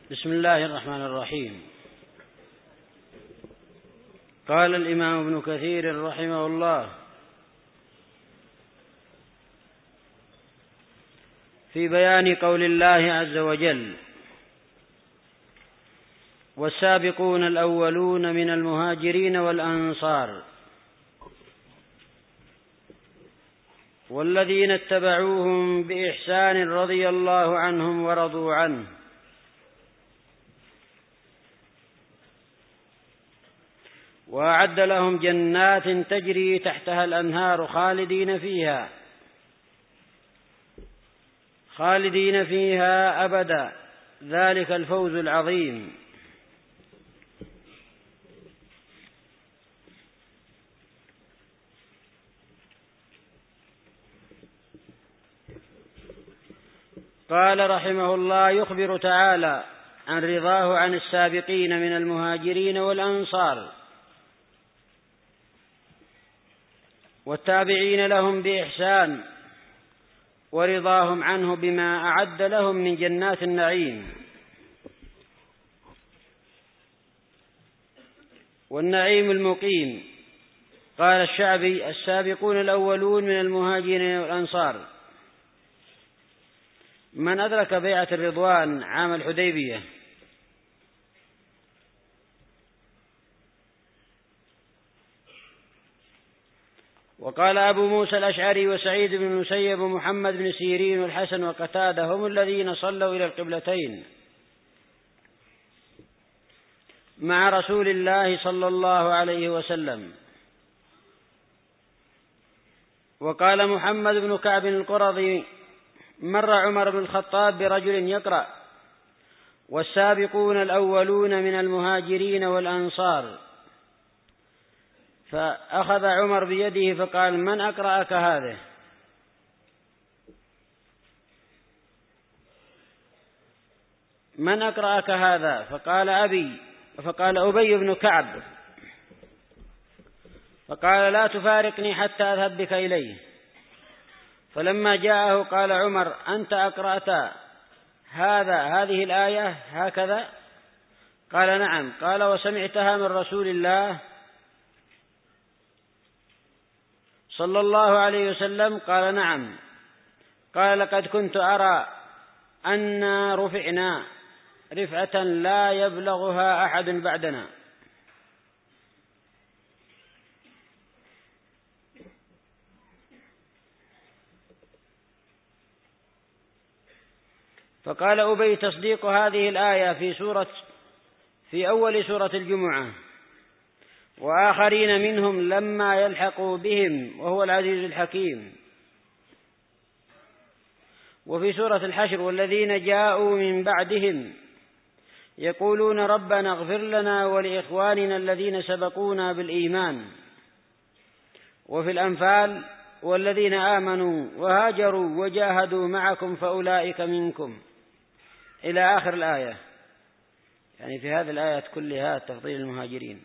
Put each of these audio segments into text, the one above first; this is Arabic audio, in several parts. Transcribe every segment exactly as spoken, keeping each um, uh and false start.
بسم الله الرحمن الرحيم. قال الإمام ابن كثير رحمه الله في بيان قول الله عز وجل: والسابقون الأولون من المهاجرين والأنصار والذين اتبعوهم بإحسان رضي الله عنهم ورضوا عنه وأعد لهم جنات تجري تحتها الأنهار خالدين فيها خالدين فيها أبدا، ذلك الفوز العظيم. قال رحمه الله: يخبر تعالى عن رضاه عن السابقين من المهاجرين والأنصار والتابعين لهم بإحسان، ورضاهم عنه بما أعد لهم من جنات النعيم والنعيم المقيم. قال الشعبي: السابقون الأولون من المهاجرين والأنصار من أدرك بيعة الرضوان عام الحديبية. وقال أبو موسى الأشعري وسعيد بن المسيب ومحمد بن سيرين والحسن وقتادة هم الذين صلوا إلى القبلتين مع رسول الله صلى الله عليه وسلم. وقال محمد بن كعب القرظي: مر عمر بن الخطاب برجل يقرأ: والسابقون الأولون من المهاجرين والأنصار، فأخذ عمر بيده فقال: من أقرأك هذا؟ من أقرأك هذا؟ فقال أبي فقال أبي بن كعب، فقال: لا تفارقني حتى أذهب بك إليه. فلما جاءه قال عمر: أنت أقرأت هذا هذه الآية هكذا؟ قال: نعم. قال: وسمعتها من رسول الله صلى الله عليه وسلم؟ قال: نعم. قال: لقد كنت أرى أن رفعنا رفعة لا يبلغها أحد بعدنا. فقال أبي: تصديق هذه الآية في سورة في أول سورة الجمعة، وآخرين منهم لما يلحقوا بهم وهو العزيز الحكيم. وفي سورة الحشر: والذين جاءوا من بعدهم يقولون ربنا اغفر لنا ولإخواننا الذين سبقونا بالإيمان. وفي الأنفال: والذين آمنوا وهاجروا وجاهدوا معكم فأولئك منكم، إلى آخر الآية. يعني في هذه الآيات كلها تفضيل المهاجرين.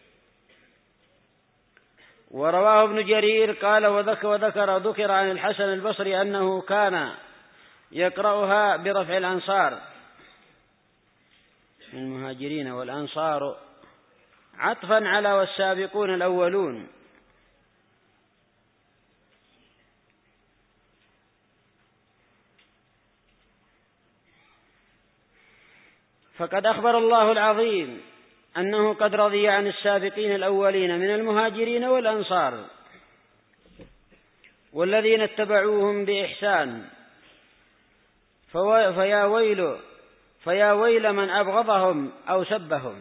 ورواه ابن جرير قال: وذكر وذكر ذكر عن الحسن البصري أنه كان يقرأها برفع الأنصار من المهاجرين والأنصار عطفا على والسابقون الأولون. فقد أخبر الله العظيم أنه قد رضي عن السابقين الأولين من المهاجرين والأنصار والذين اتبعوهم بإحسان، فيا ويل فيا ويل من أبغضهم أو سبهم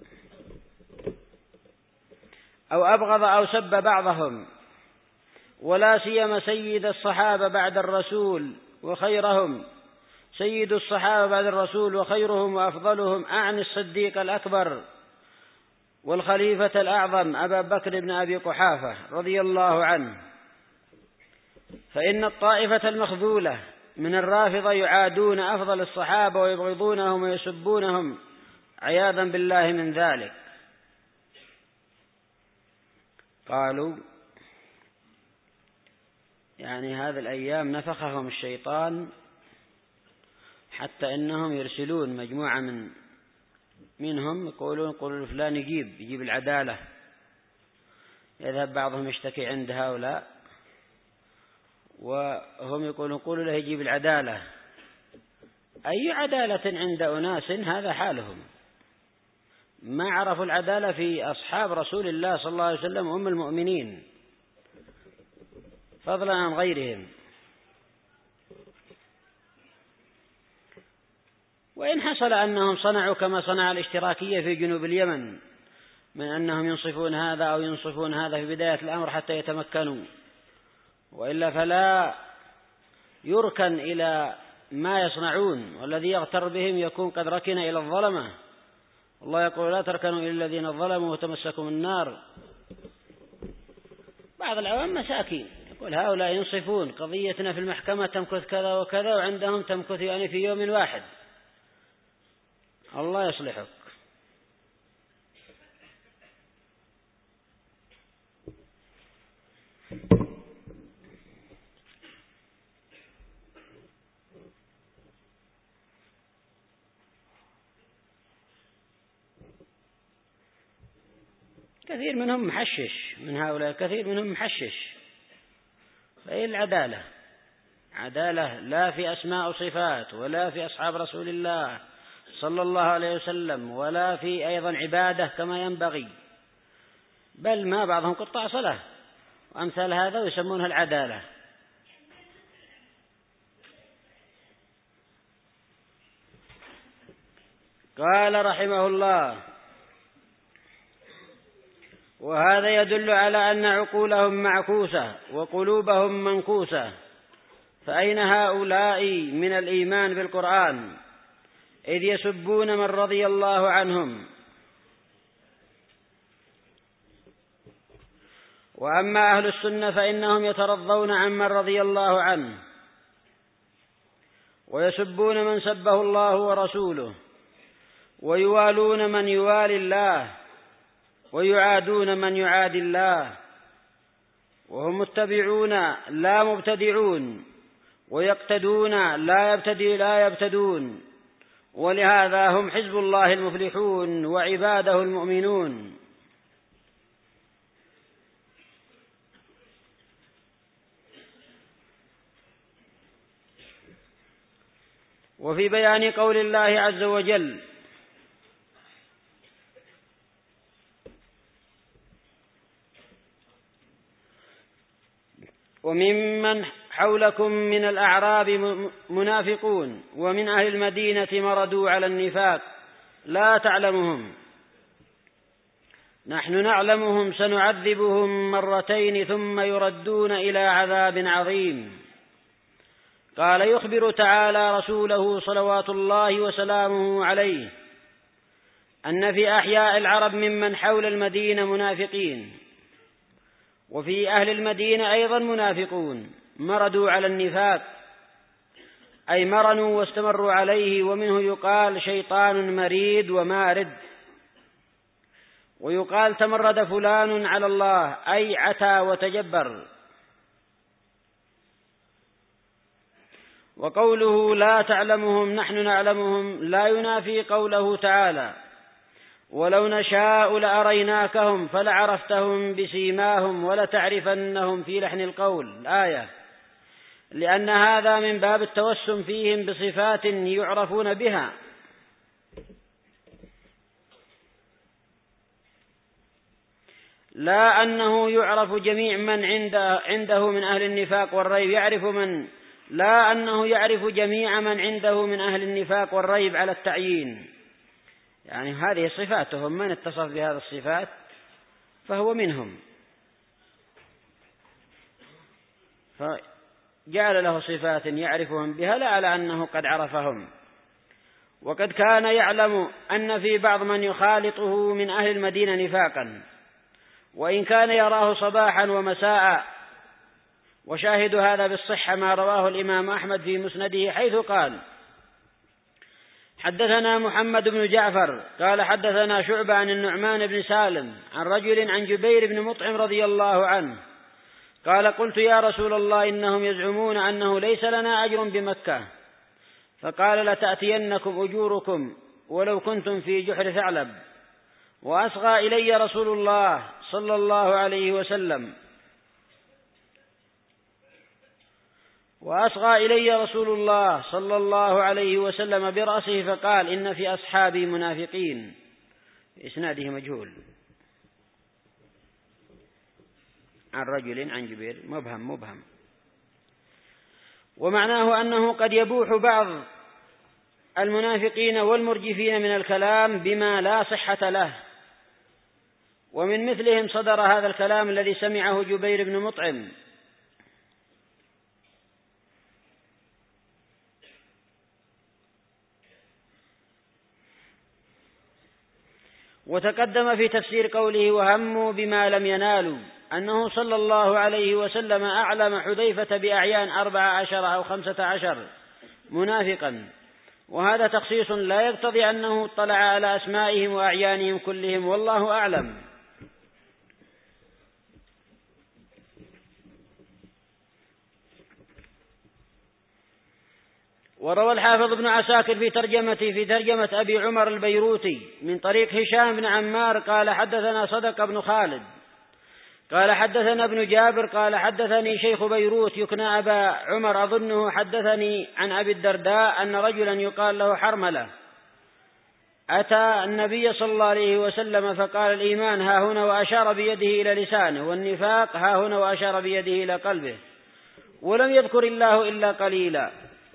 أو أبغض أو سب بعضهم، ولا سيما سيد الصحابة بعد الرسول وخيرهم سيد الصحابة بعد الرسول وخيرهم وأفضلهم أعني الصديق الأكبر والخليفة الأعظم أبا بكر بن أبي قحافة رضي الله عنه. فإن الطائفة المخذولة من الرافضة يعادون أفضل الصحابة ويبغضونهم ويسبونهم عياذا بالله من ذلك. قالوا: يعني هذه الأيام نفخهم الشيطان حتى إنهم يرسلون مجموعة من منهم يقولون قولوا فلان يجيب يجيب العدالة، يذهب بعضهم يشتكي عند هؤلاء وهم يقولون قولوا له يجيب العدالة. أي عدالة عند أناس هذا حالهم، ما عرفوا العدالة في أصحاب رسول الله صلى الله عليه وسلم هم المؤمنين فضلا عن غيرهم. وإن حصل أنهم صنعوا كما صنع الاشتراكية في جنوب اليمن من أنهم ينصفون هذا أو ينصفون هذا في بداية الأمر حتى يتمكنوا، وإلا فلا يركن إلى ما يصنعون، والذي يغتر بهم يكون قد ركن إلى الظلمة. الله يقول لا تركنوا إلى الذين ظلموا وتمسكوا النار. بعض العوام مساكين يقول هؤلاء ينصفون قضيتنا في المحكمة تمكث كذا وكذا، وعندهم تمكث يعني في يوم واحد. الله يصلحك. كثير منهم محشش من هؤلاء، كثير منهم محشش. فإيه العدالة؟ عدالة لا في أسماء وصفات، ولا في أصحاب رسول الله صلى الله عليه وسلم، ولا في أيضا عبادة كما ينبغي، بل ما بعضهم قطاع صلاة وأمثال هذا ويسمونها العدالة. قال رحمه الله: وهذا يدل على أن عقولهم معكوسة وقلوبهم منكوسة، فأين هؤلاء من الإيمان بالقرآن إذ يسبون من رضي الله عنهم؟ وأما أهل السنة فإنهم يترضون عمن رضي الله عنه، ويسبون من سبه الله ورسوله، ويوالون من يوالي الله، ويعادون من يعادي الله، وهم متبعون لا مبتدعون، ويقتدون لا يبتدي لا يبتدون، ولهذا هم حزب الله المفلحون وعباده المؤمنون. وفي بيان قول الله عز وجل: وممن حولكم من الأعراب منافقون ومن أهل المدينة مردوا على النفاق لا تعلمهم نحن نعلمهم سنعذبهم مرتين ثم يردون إلى عذاب عظيم. قال يخبر تعالى رسوله صلوات الله وسلامه عليه أن في أحياء العرب ممن حول المدينة منافقين، وفي أهل المدينة أيضا منافقون مردوا على النفاق، أي مرنوا واستمروا عليه، ومنه يقال شيطان مريد ومارد، ويقال تمرد فلان على الله أي عتى وتجبر. وقوله لا تعلمهم نحن نعلمهم لا ينافي قوله تعالى: ولو نشاء لأريناكهم فلعرفتهم بسيماهم ولتعرفنهم في لحن القول الآية، لأن هذا من باب التوسم فيهم بصفات يعرفون بها، لا أنه يعرف جميع من عنده من أهل النفاق والريب يعرف من لا أنه يعرف جميع من عنده من أهل النفاق والريب على التعيين، يعني هذه صفاتهم، من اتصف بهذه الصفات فهو منهم، فجعل له صفات يعرفهم بها لا على أنه قد عرفهم. وقد كان يعلم أن في بعض من يخالطه من أهل المدينة نفاقا، وإن كان يراه صباحا ومساء. وشاهد هذا بالصحة ما رواه الإمام أحمد في مسنده حيث قال: حدثنا محمد بن جعفر قال حدثنا شعبة عن النعمان بن سالم عن رجل عن جبير بن مطعم رضي الله عنه قال: قلت يا رسول الله إنهم يزعمون أنه ليس لنا أجر بمكة، فقال لتأتينكم أجوركم ولو كنتم في جحر ثعلب. وأصغى إلي رسول الله صلى الله عليه وسلم وأصغى إلي رسول الله صلى الله عليه وسلم برأسه فقال إن في أصحابي منافقين. إسناده مجهول عن رجل عن جبير مبهم مبهم. ومعناه أنه قد يبوح بعض المنافقين والمرجفين من الكلام بما لا صحة له، ومن مثلهم صدر هذا الكلام الذي سمعه جبير بن مطعم. وتقدم في تفسير قوله وهموا بما لم ينالوا أنه صلى الله عليه وسلم أعلم حذيفة بأعيان أربع عشر أو خمسة عشر منافقا، وهذا تخصيص لا يقتضي أنه اطلع على أسمائهم وأعيانهم كلهم، والله أعلم. وروى الحافظ ابن عساكر في ترجمته في ترجمة أبي عمر البيروتي من طريق هشام بن عمار قال حدثنا صدق بن خالد قال حدثنا ابن جابر قال حدثني شيخ بيروت يكنى أبا عمر أظنه حدثني عن أبي الدرداء أن رجلا يقال له حرملة أتى النبي صلى الله عليه وسلم فقال الإيمان ها هنا وأشار بيده إلى لسانه، والنفاق ها هنا وأشار بيده إلى قلبه، ولم يذكر الله إلا قليلا.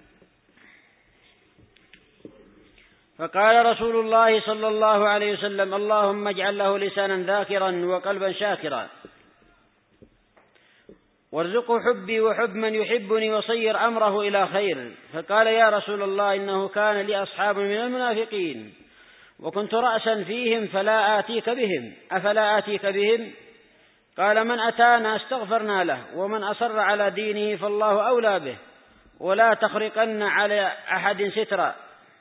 فقال رسول الله صلى الله عليه وسلم اللهم اجعل له لسانا ذاكرا وقلبا شاكرا، وارزقه حبي وحب من يحبني وصير أمره إلى خير. فقال يا رسول الله إنه كان لي أصحاب من المنافقين وكنت رأسا فيهم فلا آتيك بهم، أفلا آتيك بهم؟ قال من أتانا استغفرنا له، ومن أصر على دينه فالله أولى به، ولا تخرقن على أحد سترا.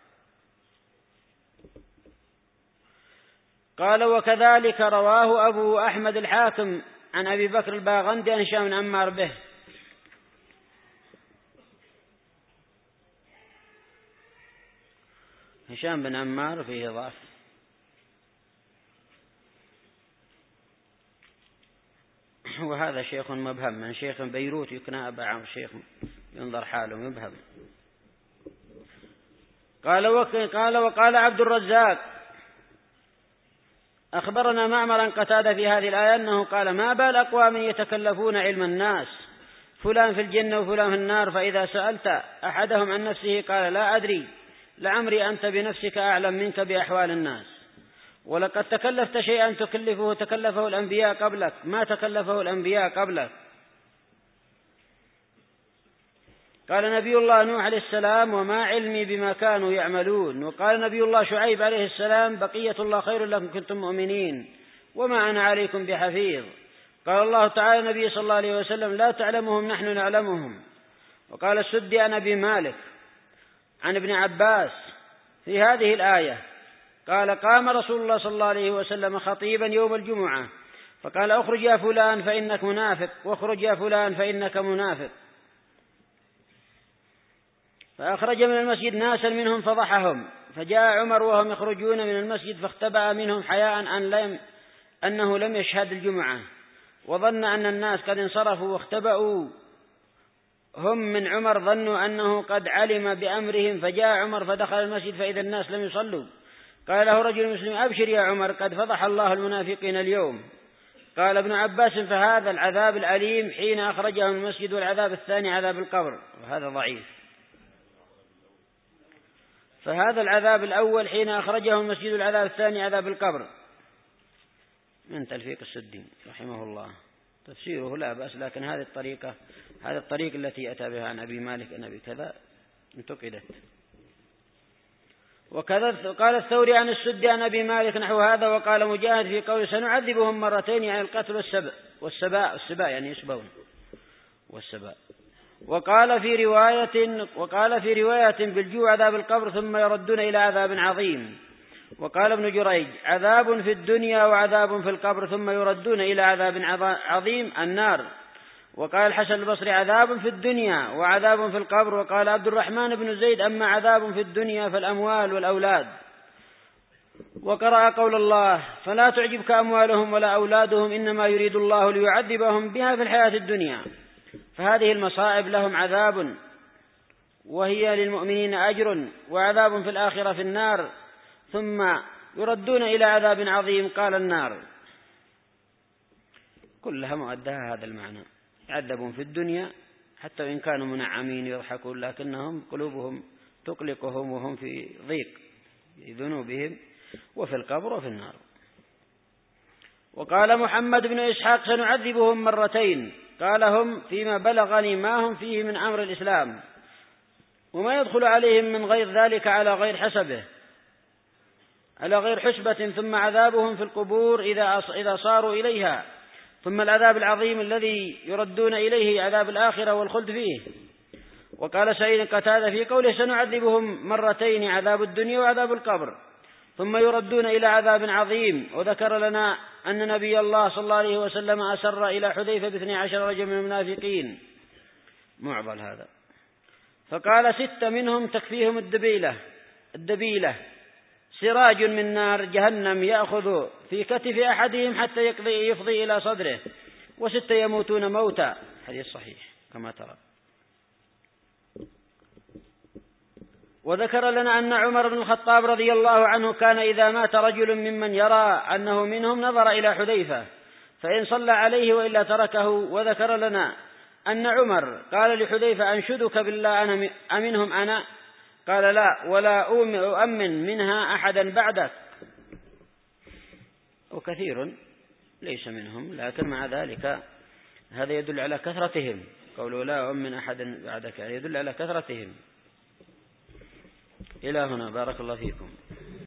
قال وكذلك رواه أبو أحمد الحاكم عن أبي بكر الباغندي عن هشام بن عمار به. هشام بن عمار فيه ضعف، وهذا شيخ مبهم من شيخ بيروت يكنى أبا عمرو، شيخ ينظر حاله مبهم. قال وقال وقال عبد الرزاق أخبرنا معمر عن قتادة في هذه الآية أنه قال ما بال أقوام يتكلفون علم الناس، فلان في الجنة وفلان في النار، فإذا سألت أحدهم عن نفسه قال لا أدري، لعمري أنت بنفسك أعلم منك بأحوال الناس. ولقد تكلفت شيئا تكلفه تكلفه الأنبياء قبلك ما تكلفه الأنبياء قبلك. قال نبي الله نوح عليه السلام وما علمي بما كانوا يعملون. وقال نبي الله شعيب عليه السلام بقية الله خير لكم كنتم مؤمنين وما أنا عليكم بحفيظ. قال الله تعالى النبي صلى الله عليه وسلم لا تعلمهم نحن نعلمهم. وقال السدي عن أبي مالك عن ابن عباس في هذه الآية قال قام رسول الله صلى الله عليه وسلم خطيبا يوم الجمعة فقال اخرج يا فلان فإنك منافق، واخرج يا فلان فإنك منافق. فأخرج من المسجد ناسا منهم فضحهم، فجاء عمر وهم يخرجون من المسجد فاختبأ منهم حياء أن لم أنه لم يشهد الجمعة، وظن أن الناس قد انصرفوا واختبأوا هم من عمر، ظنوا أنه قد علم بأمرهم. فجاء عمر فدخل المسجد فإذا الناس لم يصلوا. قال له رجل مسلم أبشر يا عمر قد فضح الله المنافقين اليوم. قال ابن عباس فهذا العذاب الأليم حين أخرجه من المسجد، والعذاب الثاني عذاب القبر، وهذا ضعيف. فهذا العذاب الأول حين أخرجه من المسجد، والعذاب الثاني عذاب القبر. من تلفيق السدي رحمه الله. تفسيره لا بأس، لكن هذه الطريقة هذه الطريقة التي أتى بها عن أبي مالك عن أبي كذا انتقدت. وكذا قال الثوري عن السدي عن أبي مالك نحو هذا. وقال مجاهد في قول سنعذبهم مرتين يعني القتل والسباء والسباء السباء يعني يسبون والسباء. وقال في رواية وقال في رواية بالجوع عذاب القبر ثم يردون إلى عذاب عظيم. وقال ابن جريج عذاب في الدنيا وعذاب في القبر ثم يردون إلى عذاب عظيم النار. وقال الحسن البصري عذاب في الدنيا وعذاب في القبر. وقال عبد الرحمن بن زيد أما عذاب في الدنيا فالأموال والأولاد. وقرأ قول الله فلا تعجبك أموالهم ولا أولادهم إنما يريد الله ليعذبهم بها في الحياة الدنيا. فهذه المصائب لهم عذاب وهي للمؤمنين أجر وعذاب في الآخرة في النار ثم يردون إلى عذاب عظيم. قال النار كلها مؤدها هذا المعنى، يعذبون في الدنيا حتى وإن كانوا منعمين يضحكون لكنهم قلوبهم تقلقهم وهم في ضيق في ذنوبهم، وفي القبر وفي النار. وقال محمد بن إسحاق سنعذبهم مرتين. قال هم فيما بلغني ما هم فيه من أمر الإسلام وما يدخل عليهم من غير ذلك على غير حسبه على غير حسبة، ثم عذابهم في القبور إذا إذا صاروا إليها، ثم العذاب العظيم الذي يردون إليه عذاب الآخرة والخلد فيه. وقال سعيد قتادة في قوله سنعذبهم مرتين عذاب الدنيا وعذاب القبر ثم يردون إلى عذاب عظيم. وذكر لنا أن نبي الله صلى الله عليه وسلم أسر إلى حذيفة باثني عشر رجل من المنافقين، معضل هذا، فقال ست منهم تكفيهم الدبيلة الدبيلة سراج من نار جهنم يأخذ في كتف أحدهم حتى يقضي يفضي إلى صدره، وستة يموتون موتا. حديث صحيح كما ترى. وذكر لنا أن عمر بن الخطاب رضي الله عنه كان إذا مات رجل ممن يرى أنه منهم نظر إلى حذيفة فإن صلى عليه وإلا تركه. وذكر لنا أن عمر قال لحذيفة أنشدك بالله أنا أمنهم أنا؟ قال لا ولا أؤمن منها أحدا بعدك. وكثير ليس منهم، لكن مع ذلك هذا يدل على كثرتهم. قولوا لا أؤمن أحدا بعدك يدل على كثرتهم. إلى هنا بارك الله فيكم.